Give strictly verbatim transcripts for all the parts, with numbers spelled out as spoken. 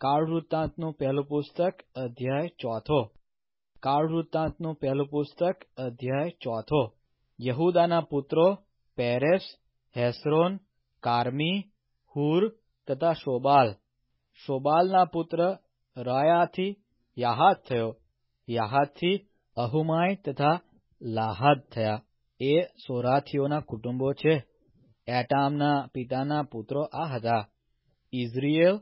કાળ વૃત્તાંતનું પહેલું પુસ્તક અધ્યાય ચોથો. કાળ વૃત્તાંતનું પહેલું પુસ્તક અધ્યાય ચોથો. યહૂદાના પુત્રો પેરેસ, હેસ્રોન, કાર્મી, હુર તથા શોબાલ. શોબાલના પુત્ર રાયાથી યાહાત થયો. યાહાતથી અહુમાય તથા લાહાદ થયા. એ સોરાથીઓના કુટુંબો છે. એટામના પિતાના પુત્રો આ હતા: ઇઝરીએલ,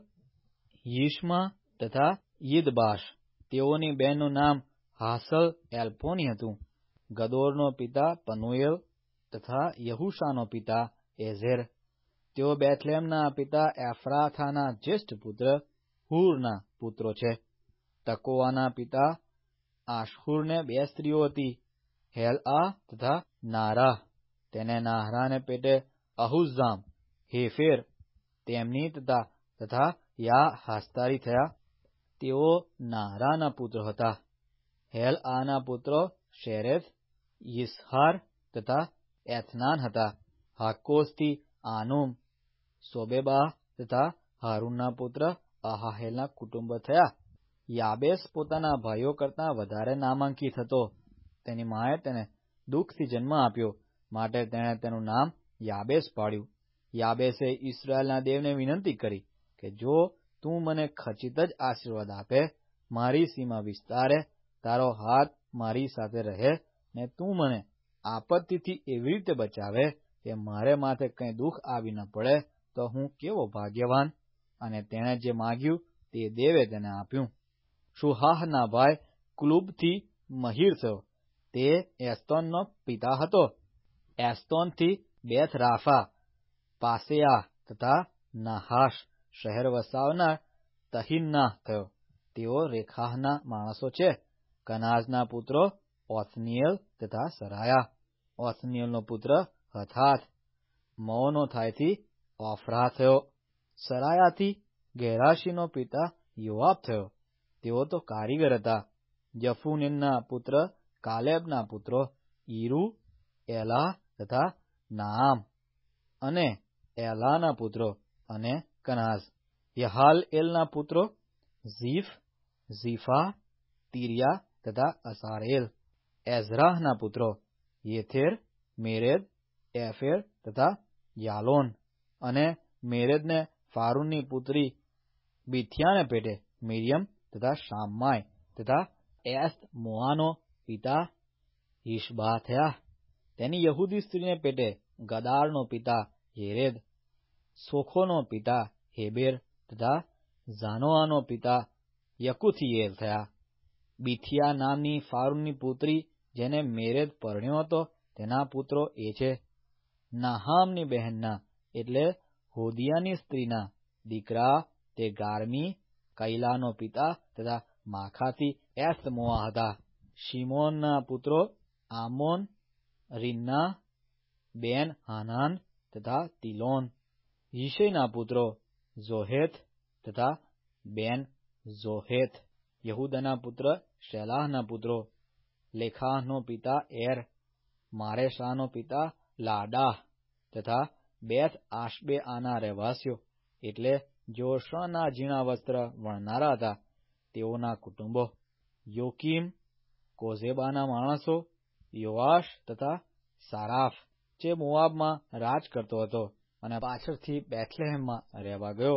યિશ્મા તથા યિદબાશ. તેઓની બહેનનું નામ હાસલ એલ્પોની હતું. ગદોરનો પિતા પનુએલ તથા યહુશાનો પિતા એઝેર. તેઓ બેથલેમના પિતા એફ્રાથાના જ્યેષ્ઠ પુત્ર હુરના પુત્રો છે. તકોવાના પિતા આશહુરને બે સ્ત્રીઓ હતી, હેલઆ તથા નારાહ. તેને નાહરાને પેટે અહુઝામ, હેફેર તેમની તથા તથા યા હાસ્તારી થયા. તેઓ નાહરાના પુત્રો હતા. હેલઆના પુત્રો શેરેથ, યિસહાર તથા એથનાન હતા. હાકોસથી આનુમ, સોબેબાહ તથા હારૂનના પુત્ર અહાહેલના કુટુંબ થયા. યાબેસ પોતાના ભાઈઓ કરતાં વધારે નામાંકિત હતો. તેની માએ તેને દુઃખથી જન્મ આપ્યો, માટે તેણે તેનું નામ યાબેસ પાડ્યું. યાબેસે ઇસ્રાયેલના દેવને વિનંતી કરી કે જો તું મને ખચિત જ આશીર્વાદ આપે, મારી સીમા વિસ્તારે, તારો હાથ મારી સાથે રહે ને તું મને આપત્તિથી એવી રીતે બચાવે કે મારે માથે કંઈ દુઃખ આવી ન પડે, તો હું કેવો ભાગ્યવાન. અને તેણે જે માગ્યું તે દેવે તેને આપ્યું. શુહાહના ભાઈ કુલુબથી મહીર થયો. તે એસ્તોનનો પિતા હતો. એસ્તોનથી બેથ રાફા, પાસેયા તથા નાહાશ શહેર વસાવનાર તહિન્નાહ થયો. તેઓ રેખાહના માણસો છે. કનાઝના પુત્રો ઓથનીએલ તથા સરાયા. ઓથનીએલનો પુત્ર હથાથ. મઓનોથાયથી ઓફરા થયો. સરાયાથી ગેરાશીનો પિતા યોઆબ થયો. તેઓ તો કારીગર હતા. યફુનેનના પુત્ર કાલેબના પુત્રો ઈરુ, એલાહ તથા નાઆમ. અને એલાના પુત્રો અને કનાઝ. યહાલએલના પુત્રો ઝીફ, ઝીફા, તિર્યા તથા અસારેલ. એઝરાહના પુત્રો યેથેર, મેરેદ, એફેર તથા યાલોન. અને મેરેદને ફારૂનની પુત્રી બિથ્યાને પેટે મિર્યમ તથા શામ્માય તથા એસ્ત મોઆનો પિતા યિશબા થયા. તેની યહૂદી સ્ત્રીને પેટે ગદારનો પિતા યેરેદ, સોખોનો પિતા હેબેર તથા ઝાનોઆનો પિતા યકુથીએલ થયા. બિથિયા નામની ફારૂનની પુત્રી જેને મેરેદ પરણ્યો હતો, તેના પુત્રો એ છે: નાહામની બહેનના એટલે હોદિયાની સ્ત્રીના દીકરા તે ગાર્મી, કૈલાનો પિતા તથા માખાથી એસ્તમોઆ હતા. શિમોનના પુત્રો આમોન, રિન્ના, બેન હાનાન તથા તિલોન. યિશૈના પુત્રો ઝોહેથ તથા બેન ઝોહેથ. યહૂદાના પુત્ર શેલાહના પુત્રો: લેખાહનો પિતા એર, મારેશાનો પિતા લાડાહ તથા બેથ આશબેઆના રહેવાસીઓ એટલે જેઓ શણના ઝીણા વસ્ત્ર વણનારા હતા, તેઓના કુટુંબો. યોકીમ, કોઝેબાના માણસો, યોઆશ તથા સારાફ, જે મોઆબમાં રાજ કરતો હતો અને પાછળથી બેથલેહેમમાં રહેવા ગયો.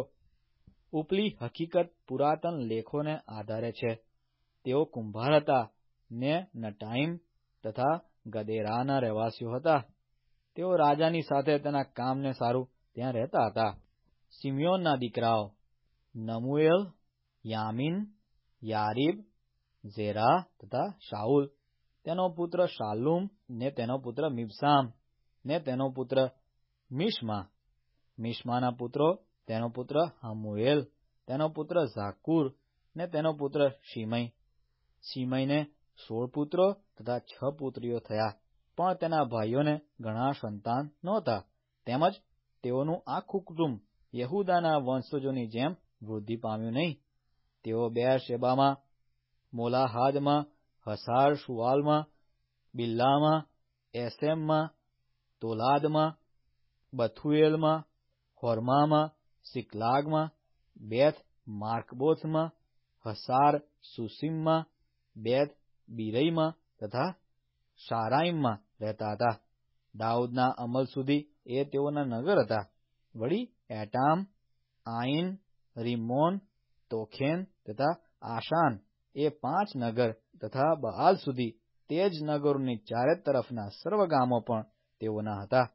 ઉપલી હકીકત પુરાતન લેખોને આધારે છે. તેઓ કુંભાર હતા ને નટાઈમ તથા ગદેરાના રહેવાસીઓ હતા. તેઓ રાજાની સાથે તેના કામને સારું ત્યાં રહેતા હતા. સિમ્યોનના દીકરાઓ નમુએલ, યામીન, યારીબ, ઝેરા તથા શાઉલ. તેનો પુત્ર શાલ્લુમ ને તેનો પુત્ર મિબસામ ને તેનો પુત્ર મિશ્મા. મિશ્માના પુત્રો: તેનો પુત્ર હમુએલ, તેનો પુત્ર ઝાકુર ને તેનો પુત્ર શિમઈ. શિમઈને સોળ પુત્રો તથા છ પુત્રીઓ થયા, પણ તેના ભાઈઓને ઘણા સંતાન નહોતા. તેમજ તેઓનું આખું કુટુંબ યહૂદાના વંશજોની જેમ વૃદ્ધિ પામ્યું નહીં. તેઓ બેરશેબામાં, મોલાહાદમાં, હસાર શુઆલમાં, બિલ્લામાં, એસેમમાં, તોલાદમાં, બથુએલમાં, હોર્મામાં, સિકલાગમાં, બેથ માર્કબોથમાં, હસાર સુસીમમાં, બેત બિરઈમાં તથા શારાઈમમાં રહેતા હતા. દાઉદના અમલ સુધી એ તેઓના નગર હતા. વળી એટામ, આઈન, રીમોન, તોખેન તથા આશાન એ પાંચ નગર તથા બઆલ સુધી તે જ નગરોની ચારે તરફના સર્વ ગામો પણ તેઓના હતા.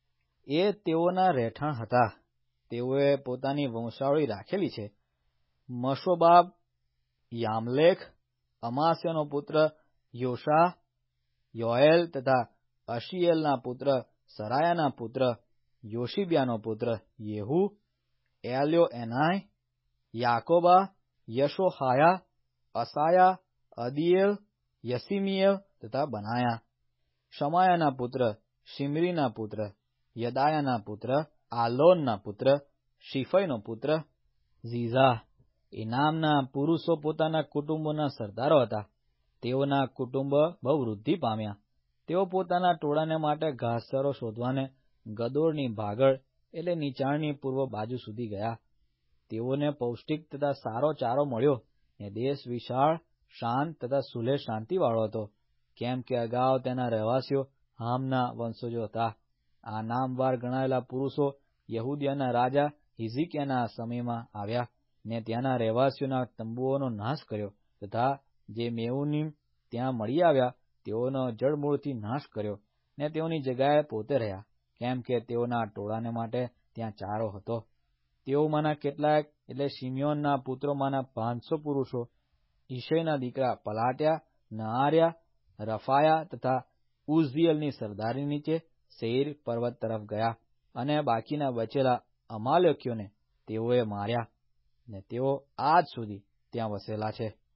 એ તેઓના રહેઠાણ હતા. તેઓએ પોતાની વંશાવળી રાખેલી છે. મશોબાબ, યામલેખ, અમાસ્યાનો પુત્ર યોશા, યોએલ તથા અશિયેલના પુત્ર સરાયાના પુત્ર યોશિબ્યાનો પુત્ર યેહુ, એલ્યો એનાય, યાકોબા, યશોહાયા, અસાયા, અદિયેલ, યસીમિયેલ તથા બનાયા. શમાયાના પુત્ર શિમરીના પુત્ર યદાયાના પુત્ર આલોનના પુત્ર શીફઈનો પુત્ર ઝીઝા. એ નામના પુરુષો પોતાના કુટુંબોના સરદારો હતા. તેઓના કુટુંબ બહુ વૃદ્ધિ પામ્યા. તેઓ પોતાના ટોળાને માટે ઘાસચારો શોધવાને ગદોળની ભાગળ એટલે નીચાણની પૂર્વ બાજુ સુધી ગયા. તેઓને પૌષ્ટિક તથા સારો ચારો મળ્યો ને દેશ વિશાળ, શાંત તથા સુલેહ શાંતિવાળો હતો, કેમ કે અગાઉ તેના રહેવાસીઓ હામના વંશજો હતા. આ નામવાર ગણાયેલા પુરુષો યહૂદિયાના રાજા હિઝકિયાના સમયમાં આવ્યા ને ત્યાંના રહેવાસીઓના તંબુઓનો નાશ કર્યો તથા જે મેઉનીમ ત્યાં મળી આવ્યા તેઓનો જડમૂળથી નાશ કર્યો ને તેઓની જગ્યાએ પોતે રહ્યા, કેમ કે તેઓના ટોળાને માટે ત્યાં ચારો હતો. તેઓમાંના કેટલાક એટલે શિમ્યોનના પુત્રોમાંના પાંચસો પુરુષો ઈશયના દીકરા પલાટ્યા, નઆર્યા, રફાયા તથા ઉઝીએલની સરદારી નીચે સેઈર પર્વત તરફ ગયા અને બાકીના બચેલા અમાલેકીઓને તેઓએ માર્યા ને તેઓ આજ સુધી ત્યાં વસેલા છે.